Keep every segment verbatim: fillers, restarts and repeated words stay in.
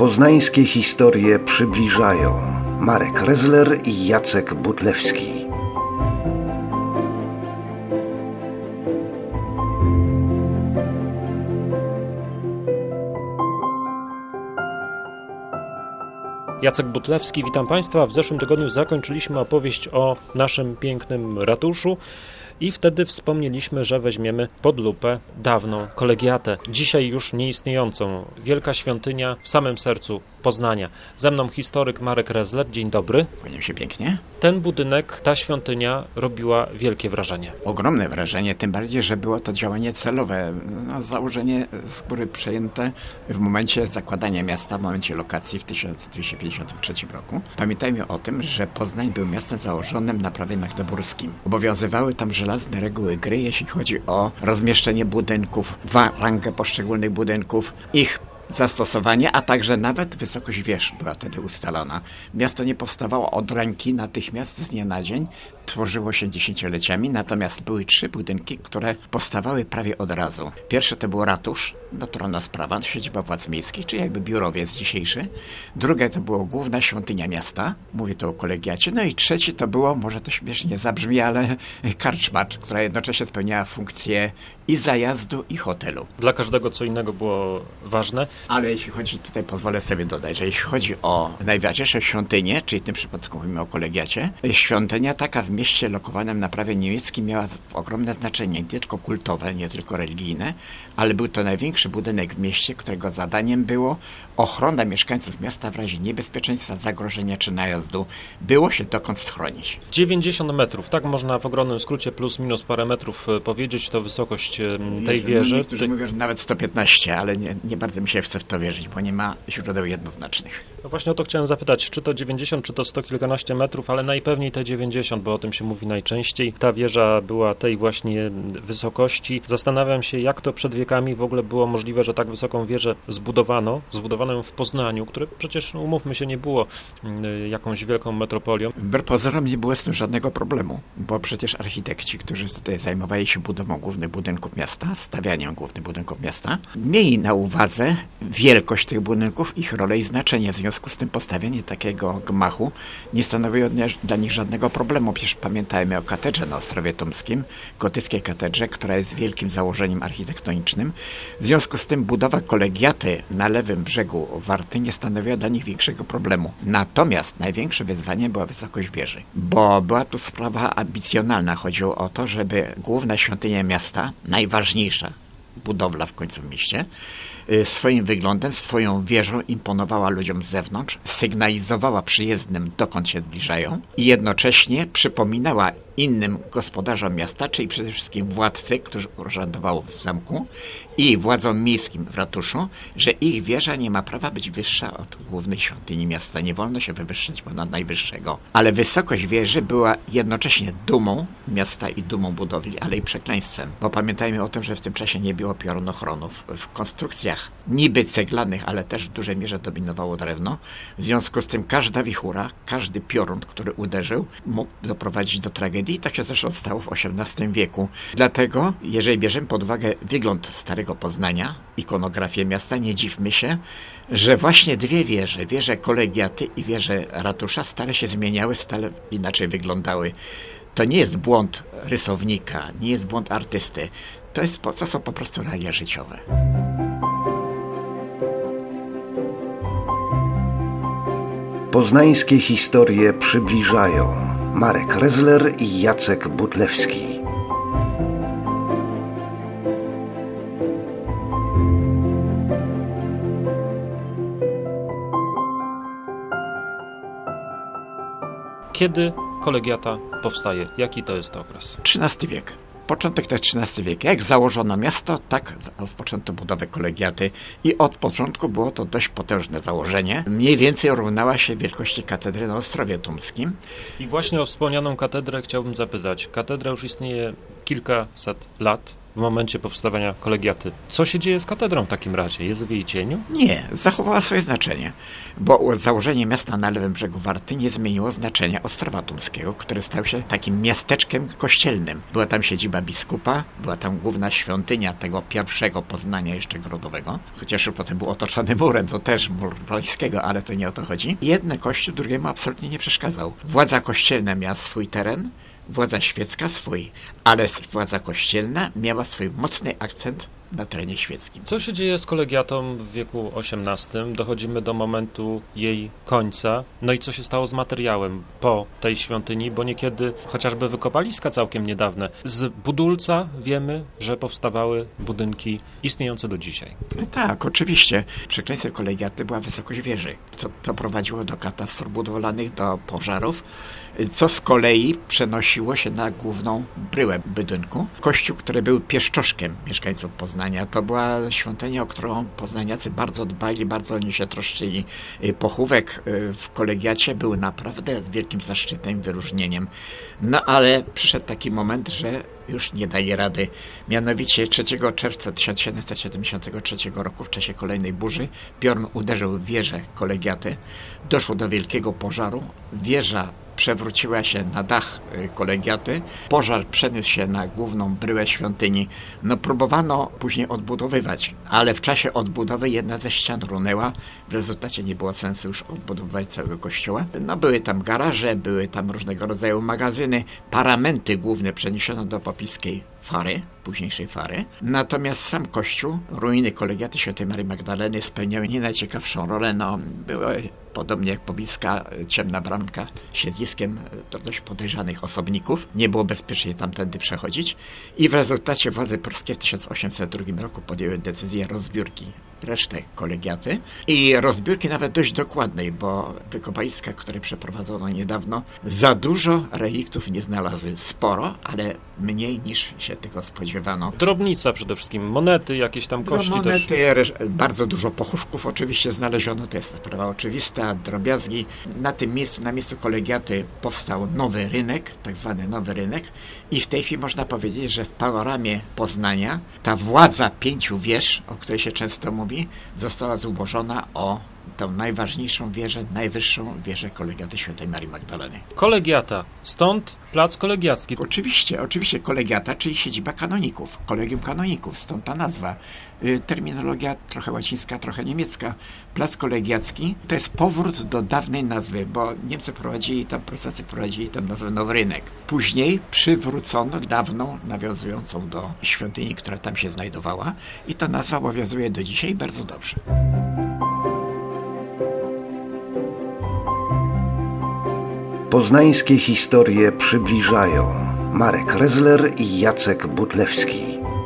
Poznańskie historie przybliżają Marek Rezler i Jacek Butlewski. Jacek Butlewski, witam Państwa. W zeszłym tygodniu zakończyliśmy opowieść o naszym pięknym ratuszu i wtedy wspomnieliśmy, że weźmiemy pod lupę dawną kolegiatę, dzisiaj już nieistniejącą. Wielka świątynia w samym sercu Poznania. Ze mną historyk Marek Rezler. Dzień dobry. Kłaniam się pięknie. Ten budynek, ta świątynia robiła wielkie wrażenie. Ogromne wrażenie, tym bardziej, że było to działanie celowe. No, założenie z góry przejęte w momencie zakładania miasta, w momencie lokacji w tysiąc dwieście pięćdziesiątym trzecim roku. Pamiętajmy o tym, że Poznań był miastem założonym na prawie magdeburskim. Obowiązywały tam żelazne reguły gry, jeśli chodzi o rozmieszczenie budynków, dwa rangę poszczególnych budynków, ich zastosowanie, a także nawet wysokość wież była wtedy ustalona. Miasto nie powstawało od ręki natychmiast z dnia na dzień, tworzyło się dziesięcioleciami, natomiast były trzy budynki, które powstawały prawie od razu. Pierwszy to był ratusz, naturalna sprawa, siedziba władz miejskich, czyli jakby biurowiec dzisiejszy. Drugie to było główna świątynia miasta, mówię tu o kolegiacie. No i trzeci to było, może to śmiesznie zabrzmi, ale karczma, która jednocześnie spełniała funkcję i zajazdu, i hotelu. Dla każdego co innego było ważne. Ale jeśli chodzi, tutaj pozwolę sobie dodać, że jeśli chodzi o najważniejsze świątynie, czyli w tym przypadku mówimy o kolegiacie, świątynia taka w mieście lokowanym na prawie niemieckim miała ogromne znaczenie, nie tylko kultowe, nie tylko religijne, ale był to największy budynek w mieście, którego zadaniem było ochrona mieszkańców miasta w razie niebezpieczeństwa, zagrożenia czy najazdu. Było się dokąd schronić. dziewięćdziesiąt metrów, tak można w ogromnym skrócie plus minus parę metrów powiedzieć, to wysokość tej Wierzy, wieży. No, niektórzy mówią, że nawet sto piętnaście, ale nie, nie bardzo mi się chce w to wierzyć, bo nie ma źródeł jednoznacznych. No właśnie o to chciałem zapytać, czy to dziewięćdziesiąt, czy to sto kilkanaście metrów, ale najpewniej te dziewięćdziesiąt, bo o tym się mówi najczęściej. Ta wieża była tej właśnie wysokości. Zastanawiam się, jak to przed wiekami w ogóle było możliwe, że tak wysoką wieżę zbudowano. Zbudowano ją w Poznaniu, które przecież, no, umówmy się, nie było y, jakąś wielką metropolią. Wbrew pozorom nie było z tym żadnego problemu, bo przecież architekci, którzy tutaj zajmowali się budową głównych budynków miasta, stawianiem głównych budynków miasta, mieli na uwadze wielkość tych budynków, ich rolę i znaczenie. W związku z tym postawienie takiego gmachu nie stanowiło dla nich żadnego problemu. Przecież pamiętajmy o katedrze na Ostrowie Tomskim, gotyckiej katedrze, która jest wielkim założeniem architektonicznym. W związku z tym budowa kolegiaty na lewym brzegu Warty nie stanowiła dla nich większego problemu. Natomiast największe wyzwanie była wysokość wieży, bo była tu sprawa ambicjonalna. Chodziło o to, żeby główna świątynia miasta, najważniejsza budowla w końcu w mieście, swoim wyglądem, swoją wieżą imponowała ludziom z zewnątrz, sygnalizowała przyjezdnym, dokąd się zbliżają i jednocześnie przypominała innym gospodarzom miasta, czyli przede wszystkim władcy, którzy urzędowało w zamku i władzom miejskim w ratuszu, że ich wieża nie ma prawa być wyższa od głównej świątyni miasta. Nie wolno się wywyższać ponad najwyższego. Ale wysokość wieży była jednocześnie dumą miasta i dumą budowli, ale i przekleństwem. Bo pamiętajmy o tym, że w tym czasie nie było piorunochronów. W konstrukcjach niby ceglanych, ale też w dużej mierze dominowało drewno. W związku z tym każda wichura, każdy piorun, który uderzył, mógł doprowadzić do tragedii. I tak się zresztą stało w osiemnastym wieku. Dlatego, jeżeli bierzemy pod uwagę wygląd Starego Poznania, ikonografię miasta, nie dziwmy się, że właśnie dwie wieże, wieże kolegiaty i wieże ratusza stale się zmieniały, stale inaczej wyglądały. To nie jest błąd rysownika, nie jest błąd artysty. To, jest, to są po prostu realia życiowe. Poznańskie historie przybliżają Marek Rezler i Jacek Butlewski. Kiedy kolegiata powstaje? Jaki to jest okres? trzynasty wiek. Początek to jest trzynasty wiek. Jak założono miasto, tak rozpoczęto budowę kolegiaty i od początku było to dość potężne założenie. Mniej więcej równała się wielkości katedry na Ostrowie Tomskim. I właśnie o wspomnianą katedrę chciałbym zapytać. Katedra już istnieje kilkaset lat. w momencie powstawania kolegiaty. Co się dzieje z katedrą w takim razie? Jest w jej cieniu? Nie, zachowała swoje znaczenie, bo założenie miasta na lewym brzegu Warty nie zmieniło znaczenia Ostrowa Tumskiego, który stał się takim miasteczkiem kościelnym. Była tam siedziba biskupa, była tam główna świątynia tego pierwszego Poznania jeszcze grodowego, chociaż potem był otoczony murem, to też mur Wrońskiego, ale to nie o to chodzi. Jedny kościół drugiemu absolutnie nie przeszkadzał. Władza kościelna miała swój teren, władza świecka swój, ale władza kościelna miała swój mocny akcent na terenie świeckim. Co się dzieje z kolegiatą w wieku osiemnastym? Dochodzimy do momentu jej końca. No i co się stało z materiałem po tej świątyni? Bo niekiedy chociażby wykopaliska całkiem niedawne. Z Budulca wiemy, że powstawały budynki istniejące do dzisiaj. No tak, oczywiście. Przekleństwem kolegiaty była wysokość wieży, co to prowadziło do katastrof budowlanych, do pożarów, co z kolei przenosiło się na główną bryłę budynku. Kościół, który był pieszczoszkiem mieszkańców Poznania, to była świątynia, o którą poznaniacy bardzo dbali, bardzo oni się troszczyli. Pochówek w kolegiacie był naprawdę wielkim zaszczytem, wyróżnieniem. No ale przyszedł taki moment, że już nie daje rady. Mianowicie trzeciego czerwca tysiąc siedemset siedemdziesiątego trzeciego roku w czasie kolejnej burzy piorun uderzył w wieżę kolegiaty. Doszło do wielkiego pożaru. Wieża przewróciła się na dach kolegiaty. Pożar przeniósł się na główną bryłę świątyni. No próbowano później odbudowywać, ale w czasie odbudowy jedna ze ścian runęła. W rezultacie nie było sensu już odbudowywać całego kościoła. No były tam garaże, były tam różnego rodzaju magazyny, paramenty główne przeniesiono do popiskiej Fary, późniejszej Fary. Natomiast sam kościół, ruiny kolegiaty Świętej Marii Magdaleny spełniały nie najciekawszą rolę. No, były podobnie jak pobliska Ciemna Bramka siedliskiem dość podejrzanych osobników. Nie było bezpiecznie tamtędy przechodzić i w rezultacie władze polskie w tysiąc osiemset drugim roku podjęły decyzję rozbiórki resztę kolegiaty i rozbiórki nawet dość dokładnej, bo wykopaliska, które przeprowadzono niedawno, za dużo reliktów nie znalazły. Sporo, ale mniej niż się tego spodziewano. Drobnica przede wszystkim, monety, jakieś tam kości no, monety, też. Bardzo dużo pochówków oczywiście znaleziono, to jest sprawa oczywista, drobiazgi. Na tym miejscu, na miejscu kolegiaty powstał nowy rynek, tak zwany nowy rynek i w tej chwili można powiedzieć, że w panoramie Poznania ta władza pięciu wież, o której się często mówi, została zubożona o tę najważniejszą wieżę, najwyższą wieżę kolegiaty Świętej Marii Magdaleny. Kolegiata. Stąd plac kolegiacki. Oczywiście, oczywiście kolegiata, czyli siedziba kanoników, kolegium kanoników, stąd ta nazwa. Terminologia trochę łacińska, trochę niemiecka. Plac kolegiacki to jest powrót do dawnej nazwy, bo Niemcy prowadzili tam, Prusacy prowadzili tam nazwę Nowy Rynek. Później przywrócono dawną, nawiązującą do świątyni, która tam się znajdowała i ta nazwa obowiązuje do dzisiaj bardzo dobrze. Poznańskie historie przybliżają Marek Rezler i Jacek Butlewski.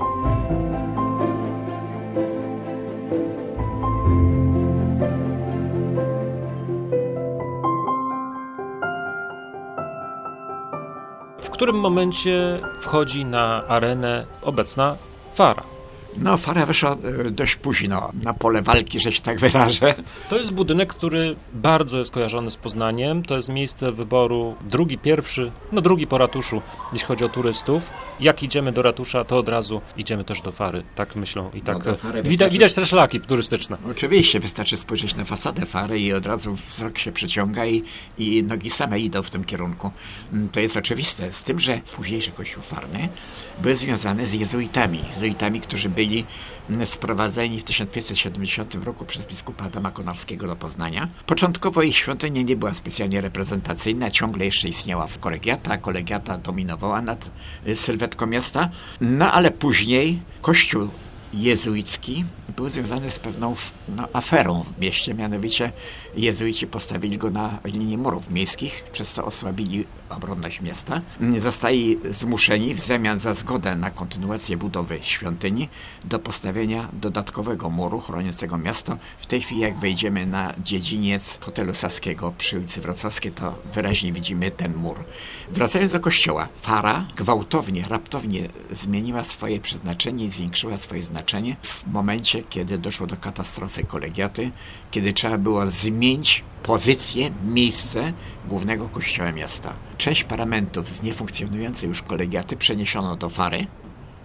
W którym momencie wchodzi na arenę obecna Fara? No, Fara wyszła dość późno na pole walki, że się tak wyrażę. To jest budynek, który bardzo jest kojarzony z Poznaniem. To jest miejsce wyboru drugi, pierwszy, no drugi po ratuszu, jeśli chodzi o turystów. Jak idziemy do ratusza, to od razu idziemy też do Fary. Tak myślą i tak. No widać, wystarczy... widać też szlaki turystyczne. Oczywiście, wystarczy spojrzeć na fasadę Fary i od razu wzrok się przyciąga i, i nogi same idą w tym kierunku. To jest oczywiste. Z tym, że późniejszy kościół farny był związany z jezuitami. Jezuitami, którzy byli sprowadzeni w tysiąc pięćset siedemdziesiątym roku przez biskupa Adama Konarskiego do Poznania. Początkowo ich świątynia nie była specjalnie reprezentacyjna, ciągle jeszcze istniała w kolegiata, a kolegiata dominowała nad sylwetką miasta, no ale później kościół jezuicki był związany z pewną no, aferą w mieście, mianowicie jezuici postawili go na linii murów miejskich, przez co osłabili obronność miasta. Zostali zmuszeni w zamian za zgodę na kontynuację budowy świątyni do postawienia dodatkowego muru chroniącego miasto. W tej chwili jak wejdziemy na dziedziniec hotelu Saskiego przy ulicy Wrocławskiej, to wyraźnie widzimy ten mur. Wracając do kościoła, Fara gwałtownie, raptownie zmieniła swoje przeznaczenie i zwiększyła swoje znaczenie w momencie, kiedy doszło do katastrofy kolegiaty, kiedy trzeba było zmienić pozycję, miejsce głównego kościoła miasta. Część paramentów z niefunkcjonującej już kolegiaty przeniesiono do Fary,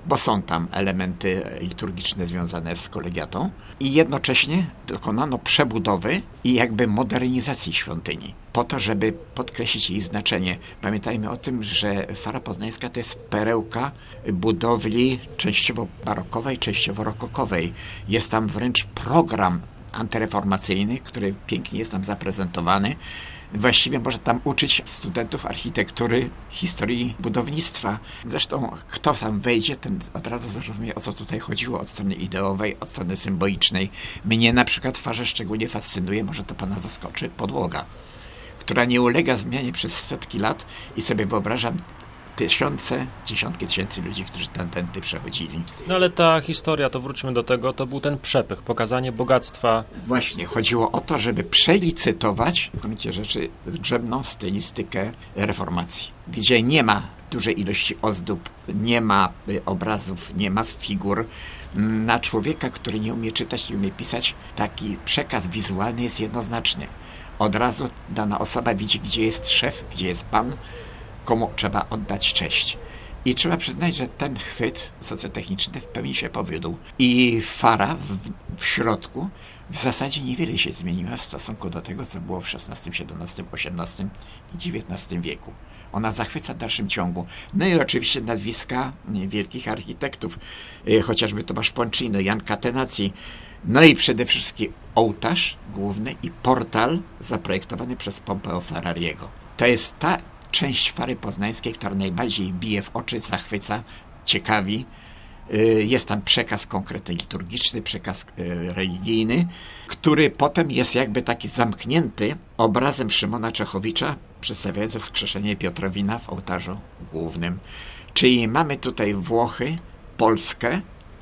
bo są tam elementy liturgiczne związane z kolegiatą i jednocześnie dokonano przebudowy i jakby modernizacji świątyni, po to, żeby podkreślić jej znaczenie. Pamiętajmy o tym, że Fara Poznańska to jest perełka budowli częściowo barokowej, częściowo rokokowej. Jest tam wręcz program antyreformacyjny, który pięknie jest tam zaprezentowany. Właściwie może tam uczyć studentów architektury, historii budownictwa. Zresztą kto tam wejdzie, ten od razu zrozumie, o co tutaj chodziło od strony ideowej, od strony symbolicznej. Mnie na przykład w Farze szczególnie fascynuje, może to pana zaskoczy, podłoga, która nie ulega zmianie przez setki lat i sobie wyobrażam tysiące, dziesiątki tysięcy ludzi, którzy tam tędy przechodzili. No ale ta historia, to wróćmy do tego, to był ten przepych, pokazanie bogactwa. Właśnie, chodziło o to, żeby przelicytować w gruncie rzeczy zgrzebną stylistykę reformacji, gdzie nie ma dużej ilości ozdób, nie ma obrazów, nie ma figur. Na człowieka, który nie umie czytać, nie umie pisać, taki przekaz wizualny jest jednoznaczny. Od razu dana osoba widzi, gdzie jest szef, gdzie jest pan, komu trzeba oddać cześć. I trzeba przyznać, że ten chwyt socjotechniczny w pełni się powiódł. I Fara w, w środku w zasadzie niewiele się zmieniła w stosunku do tego, co było w szesnastym, siedemnastym, osiemnastym i dziewiętnastym wieku. Ona zachwyca w dalszym ciągu. No i oczywiście nazwiska wielkich architektów, chociażby Tomasz Poncino, Jan Catenacci, no i przede wszystkim ołtarz główny i portal zaprojektowany przez Pompeo Ferrariego. To jest ta część Fary Poznańskiej, która najbardziej bije w oczy, zachwyca, ciekawi. Jest tam przekaz konkretny liturgiczny, przekaz religijny, który potem jest jakby taki zamknięty obrazem Szymona Czechowicza, przedstawiającym wskrzeszenie Piotrowina w ołtarzu głównym. Czyli mamy tutaj Włochy, Polskę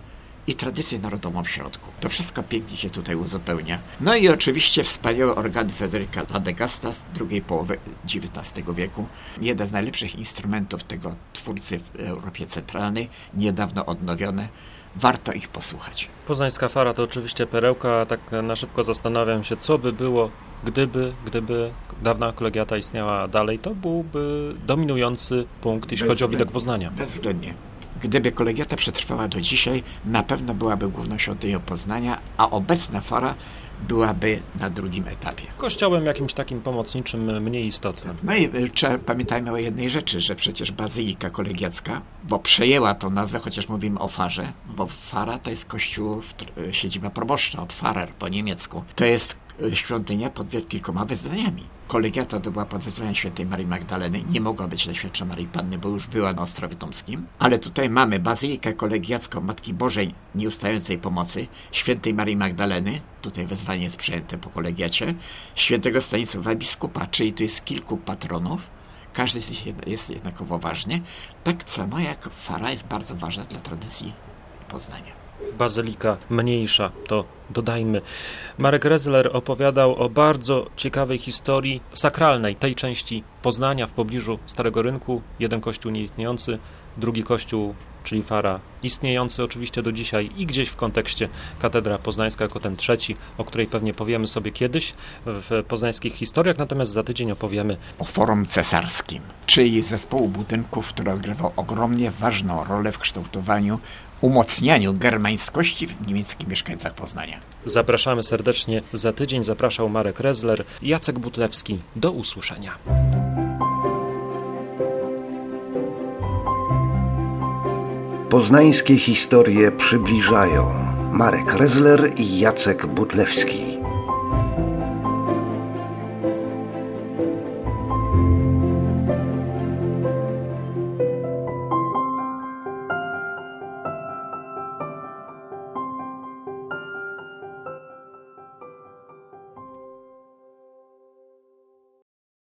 i tradycję narodową w środku. To wszystko pięknie się tutaj uzupełnia. No i oczywiście wspaniałe organy Fryderyka Ladegasta z drugiej połowy dziewiętnastego wieku. Jeden z najlepszych instrumentów tego twórcy w Europie Centralnej, niedawno odnowione. Warto ich posłuchać. Poznańska Fara to oczywiście perełka, tak na szybko zastanawiam się, co by było, gdyby, gdyby dawna kolegiata istniała dalej, to byłby dominujący punkt, jeśli chodzi o widok Poznania. Bezwzględnie. Gdyby kolegiata przetrwała do dzisiaj, na pewno byłaby główną świątynią Poznania, a obecna Fara byłaby na drugim etapie. Kościołem jakimś takim pomocniczym, mniej istotnym. No i trzeba, pamiętajmy o jednej rzeczy, że przecież Bazylika Kolegiacka, bo przejęła tą nazwę, chociaż mówimy o Farze, bo Fara to jest kościół, siedziba proboszcza, od Pfarrer po niemiecku. To jest świątynia pod kilkoma wyznaniami. Kolegiata to była pod wyznaniem świętej Marii Magdaleny, nie mogła być Najświętszej Maryi Panny, bo już była na Ostrowie Tomskim, ale tutaj mamy Bazylikę Kolegiacką Matki Bożej Nieustającej Pomocy, świętej Marii Magdaleny, tutaj wezwanie jest przyjęte po kolegiacie, świętego Stanisława Biskupa, czyli tu jest kilku patronów, każdy jest jednakowo ważny, tak samo jak Fara jest bardzo ważna dla tradycji Poznania. Bazylika mniejsza, to dodajmy. Marek Rezler opowiadał o bardzo ciekawej historii sakralnej tej części Poznania w pobliżu Starego Rynku. Jeden kościół nieistniejący, drugi kościół, czyli Fara, istniejący oczywiście do dzisiaj i gdzieś w kontekście Katedra Poznańska jako ten trzeci, o której pewnie powiemy sobie kiedyś w poznańskich historiach, natomiast za tydzień opowiemy o Forum Cesarskim, czyli zespołu budynków, który odgrywał ogromnie ważną rolę w kształtowaniu, umocnianiu germańskości w niemieckich mieszkańcach Poznania. Zapraszamy serdecznie za tydzień. Zapraszał Marek Rezler, Jacek Butlewski. Do usłyszenia. Poznańskie historie przybliżają Marek Rezler i Jacek Butlewski.